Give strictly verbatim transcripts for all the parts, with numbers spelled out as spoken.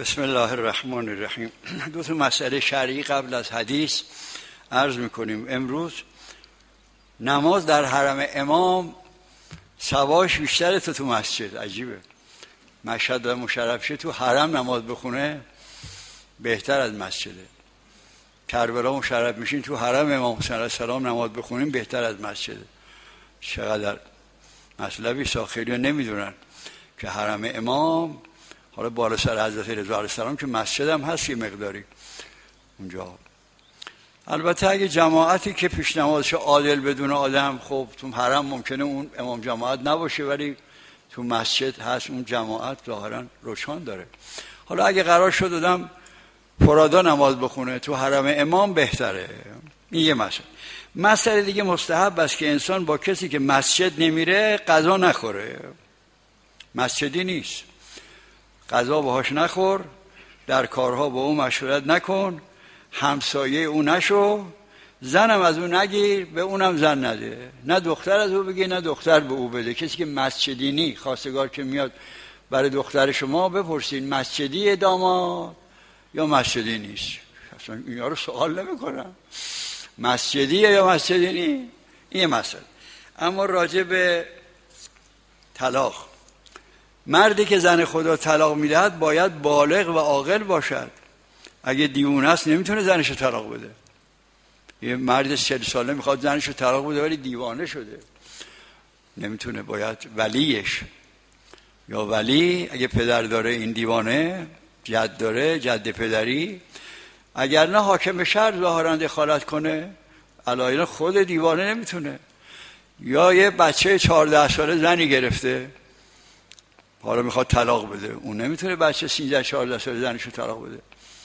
بسم الله الرحمن الرحیم. دو تا مسئله شرعی قبل از حدیث عرض میکنیم. امروز نماز در حرم امام ثوابش بیشتره تا تو مسجد. عجیبه. مشهد و مشرف شه تو حرم نماز بخونه بهتر از مسجده. کربلا مشرف میشین تو حرم امام حسین علیه السلام نماز بخونیم بهتر از مسجده. چقدر مطلبی ساخری نمیدونن که حرم امام، حالا بالا سر حضرت رضا علیه السلام که مسجد هم هست یه مقداری اونجا. البته اگه جماعتی که پیش نمازش عادل بدون آدم، خب تو حرم ممکنه اون امام جماعت نباشه ولی تو مسجد هست اون جماعت ظاهرا روشن داره. حالا اگه قرار شد آدم فرادا نماز بخونه تو حرم امام بهتره. این یه مسئله. مسئله دیگه مستحب است که انسان با کسی که مسجد نمیره غذا نخوره. مسجدی نیست، غذا باهاش نخور، در کارها با او مشورت نکن، همسایه او نشو، زنم از او نگیر، به اونم زن نده، نه دختر از او بگیر نه دختر به او بده. کسی که مسجدی نی، خواستگار که میاد برای دختر شما بپرسید مسجدی داماد یا مسجدی نیست. اصلا اینا رو سوال نمیکنم مسجدیه یا مسجدی نی. این مسئله. اما راجع به طلاق، مردی که زن خدا طلاق میدهد باید بالغ و عاقل باشد. اگه دیوونه است نمیتونه زنشو طلاق بده. یه مرد چهل ساله میخواد زنشو طلاق بده ولی دیوانه شده، نمیتونه. باید ولیش یا ولی، اگه پدر داره این دیوانه، جد داره جد پدری، اگر نه حاکم شهر ظاهرا دخالت کنه. علایل خود دیوانه نمیتونه. یا یه بچه چهارده ساله زنی گرفته حالا میخواد طلاق بده، اون نمیتونه بچه سیزده چهارده ساله زنشو طلاق بده.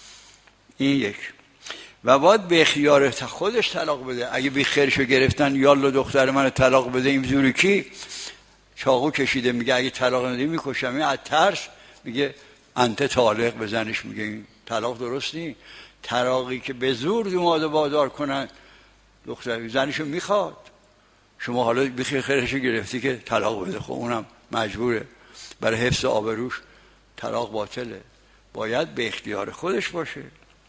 این یک. و باید به اختیار خودش طلاق بده. اگه بی خیرشو گرفتن یالا دختر من طلاق بده، این زوری کی چاقو کشیده میگه اگه طلاق ندی میکشم، این از ترس میگه انت طالق، به زنش میگه این طلاق درست نیست. طلاقی که به زور دوماده بازار کنن دختر زنشو میخواد، شما حالا بی خیرشو گرفتی که طلاق بده، خب اونم مجبوره برای حفظ آبروش. طلاق باطله. باید به اختیار خودش باشه.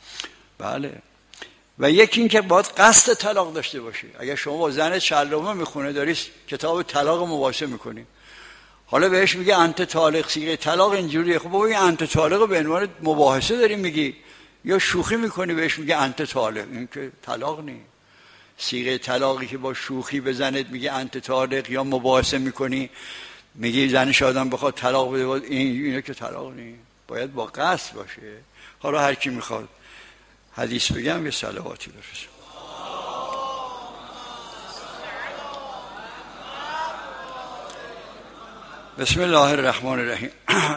بله. و یکی این که باید قصد طلاق داشته باشه. اگر شما با زن شلومه میخونه داری کتاب طلاق مباحثه میکنی، حالا بهش میگه انت طالق، صیغه طلاق اینجوریه، خب بابا این انت طالق به عنوان مباحثه داری میگی یا شوخی میکنی بهش میگه انت طالق؟ این که طلاق نیست. صیغه طلاقی که با شوخی به زنت میگه انت طالق یا مباحثه میکنی میگی زنش آدم بخواد طلاق بده، این اینه که طلاق نیست. باید با قصد باشه. حالا هر کی میخواد حدیث بگم یه صلواتی برسه. بسم الله الرحمن الرحیم.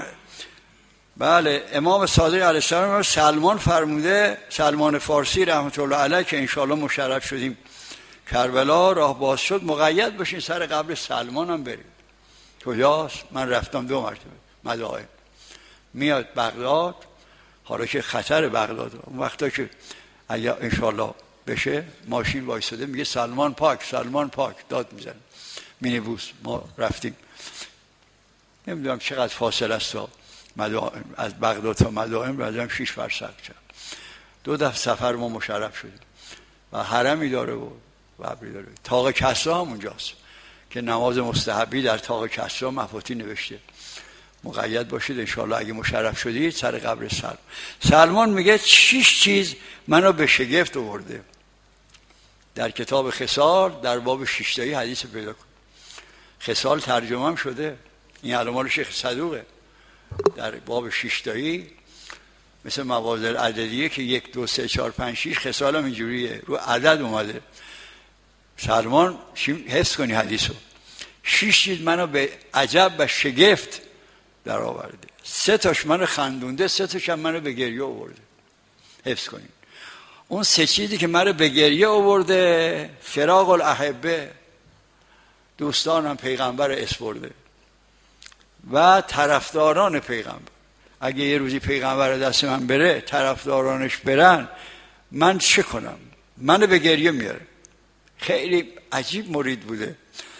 بله، امام صادق علیه السلام سلمان فرموده، سلمان فارسی رحمت الله علیه که انشاءالله مشرف شدیم کربلا، راه باز شد، مقید باشین سر قبر سلمان هم بریم. کجاست؟ من رفتم دو مرتبه مدائن. میاد بغداد، حالا که خطر بغداد، اون وقتا که اگه انشاءالله بشه ماشین وایساده میگه سلمان پاک سلمان پاک داد میزنه مینیبوس. ما رفتیم، نمیدونم چقدر فاصله است مدائن، از بغداد تا مدائن بعدم شش فرسخ شد. دو دفعه سفر ما مشرف شدیم و حرمی داره و قبری داره. طاق کسرا هم اونجاست که نماز مستحبی در طاق کسرا مفاتی نوشته. مقید باشید انشاءالله اگه مشرف شدید سر قبر سلمان. سلمان میگه شش چیز منو به شگفت آورده. در کتاب خصال در باب شیشتایی حدیث پیدا کن. خصال ترجمه هم شده، این علامال شیخ صدوقه. در باب شیشتایی مثل موازل عددیه که یک دو سه چهار پنج شیش، خصال هم اینجوریه رو عدد اومده. سلمان حفظ کنی حدیثو. شش چیز منو به عجب و شگفت در آورده. سه تاش منو خندونده، سه تاش هم منو به گریه آورده. حفظ کنین. اون سه چیزی که منو به گریه آورده، فراق الاحبه، دوستانم پیغمبر اسپرده و طرفداران پیغمبر. اگه یه روزی پیغمبر دست من بره، طرفدارانش برن، من چه کنم؟ منو به گریه میاره. خیلی عجیب مرید بوده.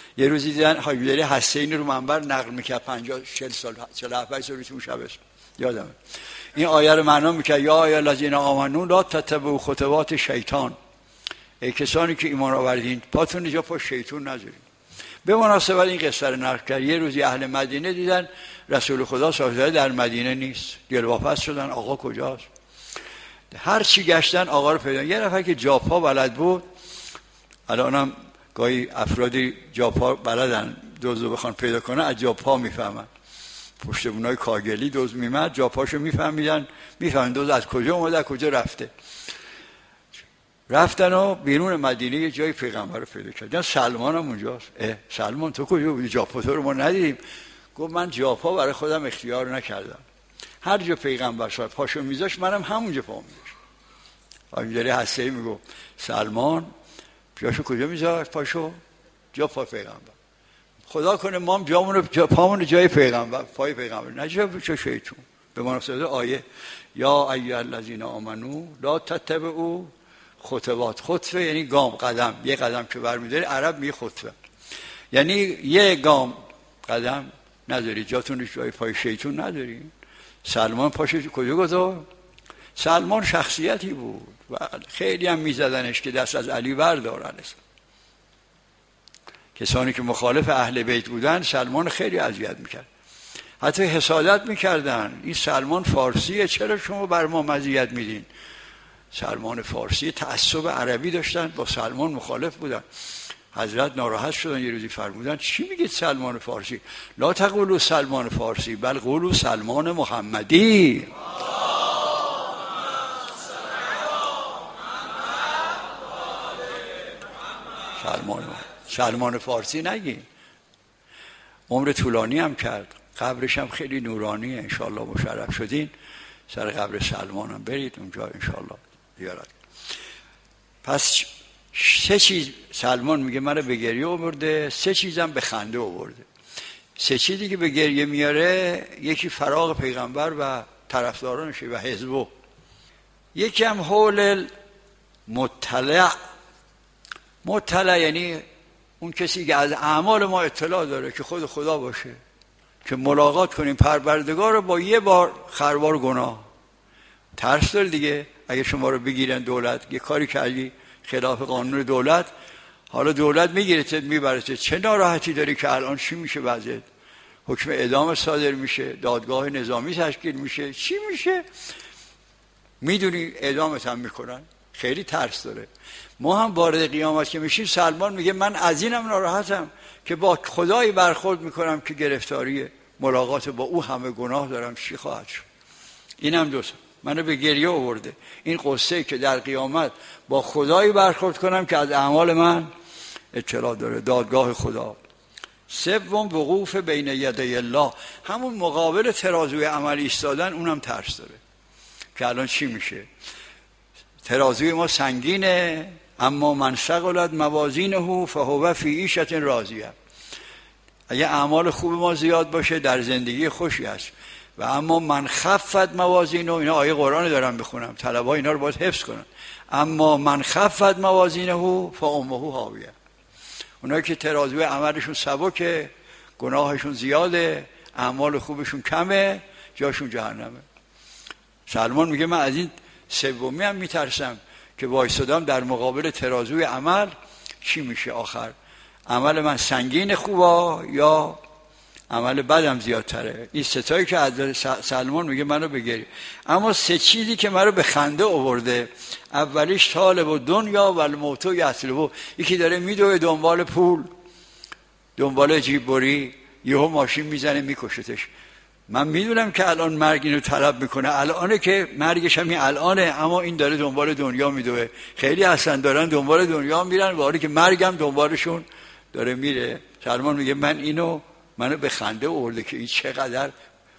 یه روزی دیدن حاجی حسینی رو منبر نقل میکرد پنجاه چهل سال چهل و هفت سال تو شبش یادمه این آیه رو معنا میکرد یا ای الذین آمنو لا تتبعوا خطوات شیطان، ای کسانی که ایمان آوردین پاتون اینجا پشت شیطان نذارید. به مناسبت این قصه رو نقل کرد. یه روزی اهل مدینه دیدن رسول خدا صلی الله علیه و آله در مدینه نیست، دلواپس شدن آقا کجاست. هر چی گشتن آقا رو پیدا. یه نفر که جاپا بلد بود، الانم گاهی افرادی جاپا بلدن دزدو بخوان پیدا کنن از جاپا میفهمن، پشت بونای کاگلی دزد میمد جاپاشو میفهمیدن، میفهمن دزد از کجا اومده از کجا رفته. رفتن و بیرون مدینه یه جای پیغمبر رو پیدا کردن. سلمان هم اونجاست. اه سلمان تو کجا بودی؟ جاپا تو رو ما ندیدیم. گفت من جاپا برای خودم اختیار نکردم، هر جا پیغمبر شد پاشو میذاش منم همونجا پا میذاشم. همینجوری هسته میگو سلمان جاشو کجا میذاش؟ پاشو جا پا پیغمبر. خدا کنه ما هم جامون رو جا پامون جای پیغمبر پای پیغمبر نجا چه شیطون. به مناسبت آیه یا ایها الذین آمنو لا تتبعوا خطوات. خطوه یعنی گام قدم، یه قدم که برمی‌داری عرب میگه خطوه، یعنی یه گام قدم نداری جاتون جای پای شیطون نداری. سلمان پاشو کجا گذاشت؟ سلمان شخصیتی بود و خیلی هم میزدنش که دست از علی بردارن. کسانی که مخالف اهل بیت بودن سلمان خیلی اذیت میکرد، حتی حسادت میکردن این سلمان فارسیه چرا شما بر ما مزیت میدین. سلمان فارسی تعصب عربی داشتن، با سلمان مخالف بودن. حضرت ناراحت شدن یه روزی فرمودن چی میگید سلمان فارسی؟ لا تقولوا سلمان فارسی بل قولوا سلمان محمدی. سلمان سلمان فارسی نگین. عمر طولانی هم کرد، قبرش هم خیلی نورانیه، انشالله مشرف شدین سر قبر سلمان هم برید اونجا انشالله زیارت. پس سه چیز سلمان میگه منو به گریه آورده، سه چیزم به خنده آورده. سه چیزی که به گریه میاره یکی فراق پیغمبر و طرفدارانشه و حزبه، یکی هم حول مطلع. مطلع یعنی اون کسی که از اعمال ما اطلاع داره که خود خدا باشه، که ملاقات کنیم پروردگار رو با یه بار خروار گناه. ترس داره دیگه اگه شما رو بگیرن دولت یه کاری کردی خلاف قانون دولت، حالا دولت میگیره میبره، چه ناراحتی داری که الان چی میشه وضعیت؟ حکم اعدام صادر میشه، دادگاه نظامی تشکیل میشه، چی میشه؟ میدونی اعدامت هم میکنن، خیلی ترس داره. ما هم وارد قیامت که میشیم سلمان میگه من از اینم ناراحتم که با خدایی برخورد میکنم که گرفتاری ملاقات با او همه گناه دارم، چی خواهد شد؟ اینم دوست منو به گریه آورده، این قصه که در قیامت با خدایی برخورد کنم که از اعمال من اطلاع داره، دادگاه خدا. سوم وقوف بین یدی الله، همون مقابل ترازوی عمل ایستادن، اونم ترس داره که الان چی میشه. ترازوی ما سنگینه، اما من ثقلت موازینه فهو فی عیشة راضیه. اگه اعمال خوب ما زیاد باشه در زندگی خوشی هست، و اما من خفت موازینه، اینا آیه قرآن دارم بخونم طلبا اینا رو باید حفظ کنن. اما من خفت موازینه فامه هاویه، اونایی که ترازوی عملشون سبکه، گناهشون زیاده، اعمال خوبشون کمه، جاشون جهنمه. سلمان میگه من از این سومی هم میترسم که وایسادم در مقابل ترازوی عمل چی میشه آخر، عمل من سنگین خوبا یا عمل بدم زیادتره. این ستایی که از سلمان میگه منو بگیری. اما سه چیزی که منو به خنده آورده، اولیش طالب و دنیا و الموت یطلبه، یکی داره میدوه دنبال پول، دنبال جیب بری، یهو ماشین میزنه میکشتش. من میدونم که الان مرگ اینو طلب میکنه، الانه که مرگش همین الانه، اما این داره دنبال دنیا میدوه. خیلی اصلا دارن دنبال دنیا میرن، واری که مرگم دنبالشون داره میره. سلمان میگه من اینو منو به خنده آورده که این چقدر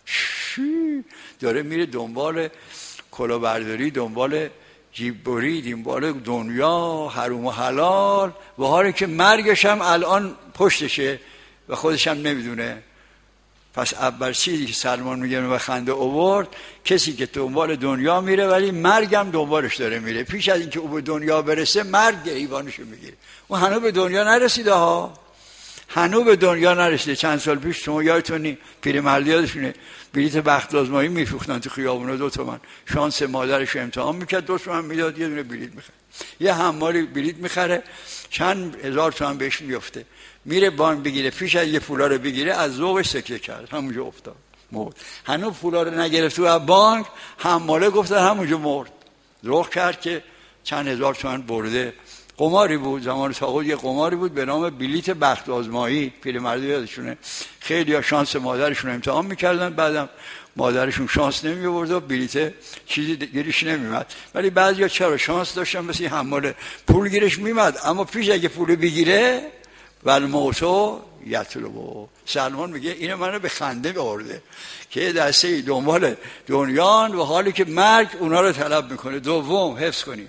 داره میره دنبال کلاهبرداری، دنبال جیب بری، دنبال دنیا، حروم و حلال، و حالی که مرگش هم الان پشتشه و خودش هم نمیدونه. پس اول چیزی که سلمان میگه به خنده آورد، کسی که دنبال دنیا میره ولی مرگم دنبالش داره میره. پیش از اینکه او به دنیا برسه مرگ گریبانشو میگیره. اون هنوز به دنیا نرسیده ها، هنوز به دنیا نرسیده. چند سال پیش شما یادتونی پیرمردی یادشونه بلیت بخت آزمایی میفروختن تو خیابونا، دو تومن شانس مادرش امتحان میکرد، دو تومن میداد یه دونه بلیت میخره. یه حمالی بلیت میخره چند هزار تومن بهش میفته، میره بانک بگیره، پیش از یه پولا رو بگیره از ذوقش سکته کرد، همونجا افتاد مرد. هنوز پولا رو نگرفت تو بانک، حماله گفتن همونجا مرد. ذوق کرد که چند هزار تومن برده. قماری بود زمان طاغوت، یه قماری بود به نام بلیت بخت آزمایی. پیرمردی یادشونه خیلی ها شانس مادرشون امتحان میکردن، بعدم مادرشون شانس نمی آورد و بلیت چیزی گیرش نمیمد، ولی بعضیا چرا شانس داشتن مثل حماله پول گیرش میمد، اما پیش اگه پول بگیره ول موتو یطلبو. سلمان میگه اینو منو به خنده آورده که دسته دنبال دنیان و حالی که مرگ اونا رو طلب میکنه. دوم حفظ کنیم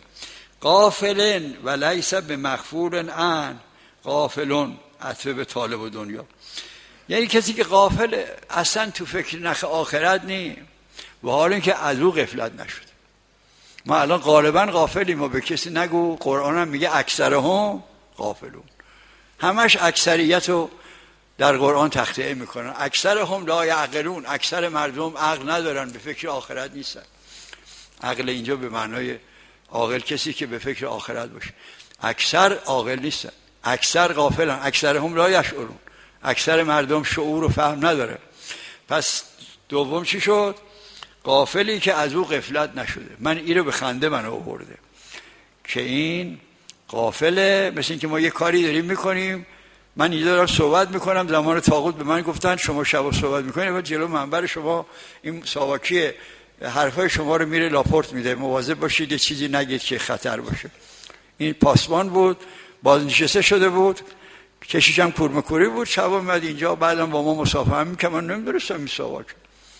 غافلن و لیس به مغفور عن. غافلون عطف به طالب و دنیا، یعنی کسی که غافل اصلا تو فکر نخ آخرت نی و حال اینکه از او غفلت نشد. ما الان غالبا غافلیم و به کسی نگو. قرآن هم میگه اکثرهم غافلون، همش اکثریت رو در قرآن تخطئه میکنن. اکثرهم لا یعقلون، اکثر مردم عقل ندارن، به فکر آخرت نیستن. عقل اینجا به معنای عاقل کسی که به فکر آخرت باشه. اکثر عاقل نیستن، اکثر غافلن. اکثرهم لا یشعرون، اکثر مردم شعور و فهم نداره. پس دوم چی شد؟ غافلی که از او غفلت نشده. من این رو به خنده من آورده که این غافله. مثل این که ما یه کاری داریم میکنیم، من اینجا دارم صحبت میکنم، زمان طاغوت به من گفتن شما شب صحبت میکنید و جلو منبر شما این ساواکی حرفای شما رو میره لاپورت میده، مواظب باشید یه چیزی نگید که خطر باشه. این پاسبان بود، بازنشسته شده بود، کشیش هم کورمکوری بود. شب اومد اینجا، بعدم با ما مصافحه میکنه. من نمیدونستم این ساواکه.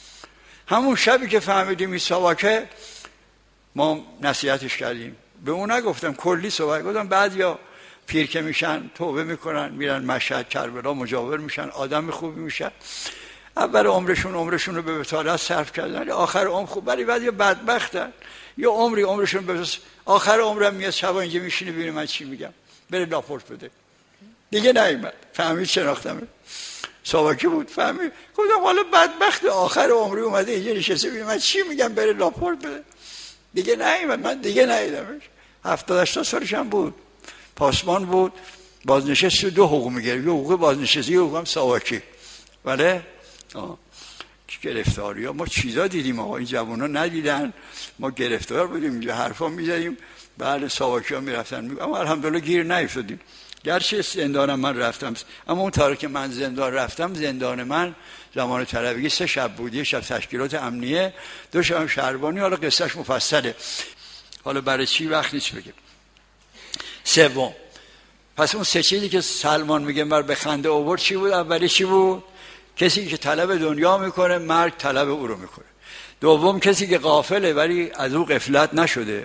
همون شبی که فهمیدیم این ساواکه ما نصیحتش کردیم، به اون نگفتم کلی صحبت گفتم. بعضیا پیر که میشن توبه میکنن، میرن مشهد کربلا مجاور میشن، آدم خوبی میشن. اول عمرشون عمرشون رو به بطالت صرف کردن، آخر عمر خوب. ولی بعد یا بدبختن یا عمری عمرشون به آخر عمرم میاد شب اینجا میشینه ببینه من چی میگم، بره لاپورت بده. دیگه نیومد. فهمید شناختم ساواکی بود. فهمید گفتم حالا بدبخت آخر عمری اومده اینجا نشسته ببینه من چی میگم، بره لاپورت بده. دیگه نیومد. من دیگه ندیدمش. هفتاد هشتاد سالش هم بود، پاسبان بود، بازنشسته، دو حقوق میگرفت، یه حقوق بازنشسته، یه حقوق هم ساواکی. بله گرفتاری ها ما چیزا دیدیم آقا این جوونا ندیدن. ما گرفتار بودیم اینجا حرفا میزدیم، بعد ساواکی ها میرفتن می... اما الحمدلله گیر نیفتادیم. گرچه زندانم من رفتم، اما اون تاریخ که من زندان رفتم، زندان من زمان طلبگی سه شب بود، یه شب تشکیلات امنیه، دو شب شهربانی. حالا قصهش مفصله، حالا برای چی وقت نیست بگم. سوم، پس اون سه چیزی که سلمان میگه بر به خنده آورد چی بود؟ اولی چی بود؟ کسی که طلب دنیا میکنه مرگ طلب او رو میکنه. دوم کسی که غافله ولی از او غفلت نشده.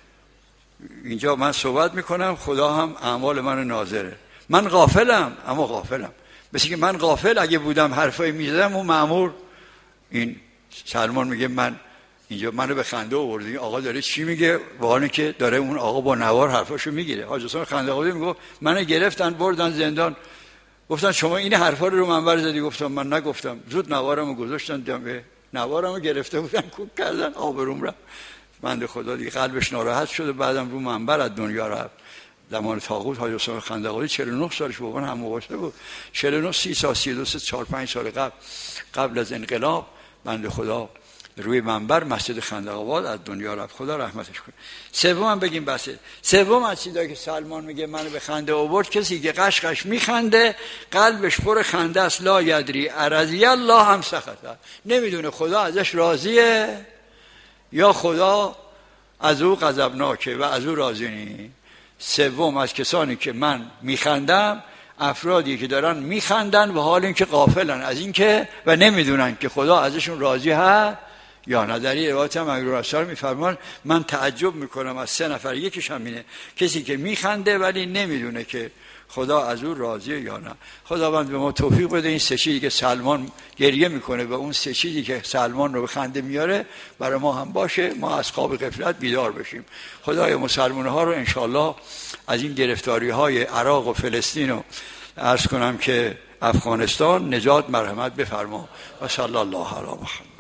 اینجا من صحبت میکنم، خدا هم اعمال منو ناظره. من غافلم اما غافلم. مثل که من غافل اگه بودم حرفای میزدم اون مأمور. این سلمان میگه من اینجا منو به خنده آورد. این آقا داره چی میگه؟ واقعا که داره اون آقا با نوار حرفاشو میگیره. حاج حسین خنده آورد میگه منو گرفتن بردن زندان، گفتن شما این حرفا رو رو منبر زدی. گفتم من نگفتم. زود نوارمو گذاشتن دمه، نوارمو گرفته بودن کوک کردن، آبروم رفت. بنده خدا دیگه قلبش ناراحت شده، بعدم رو منبر از دنیا رفت. زمان طاغوت حاج حسین خندقاری چهل و نه سالش بود، هم مباشره بود. چهل و نه سی سال سی و دو چهار پنج سال قبل قبل از انقلاب بنده خدا روی منبر مسجد خندق‌آباد از دنیا رفت. خدا رحمتش کنه. سوم بگیم بسه. سوم از چیزایی که سلمان میگه منو به خنده آورد، کسی که قش قش میخنده قلبش پر خنده است، لا یدری ارضی الله هم سخطه، نمیدونه خدا ازش راضیه یا خدا از او غضبناکه و از او راضی نیست. سوم از کسانی که من میخندم افرادی که دارن میخندن و حال اینکه غافلن از اینکه و نمیدونن که خدا ازشون راضی هست یا نه. در این روایت هم اگر رسول میفرمان من تعجب میکنم از سه نفر، یکیش هم اینه کسی که میخنده ولی نمیدونه که خدا از او راضیه یا نه. خداوند به ما توفیق بده این سه چیزی که سلمان گریه میکنه و اون سه چیزی که سلمان رو به خنده میاره برای ما هم باشه، ما از خواب غفلت بیدار بشیم. خدای مسلمان ها رو انشالله از این گرفتاری های عراق و فلسطین و عرض کنم که افغانستان نجات مرحمت بفرما و صلی الله علی محمد.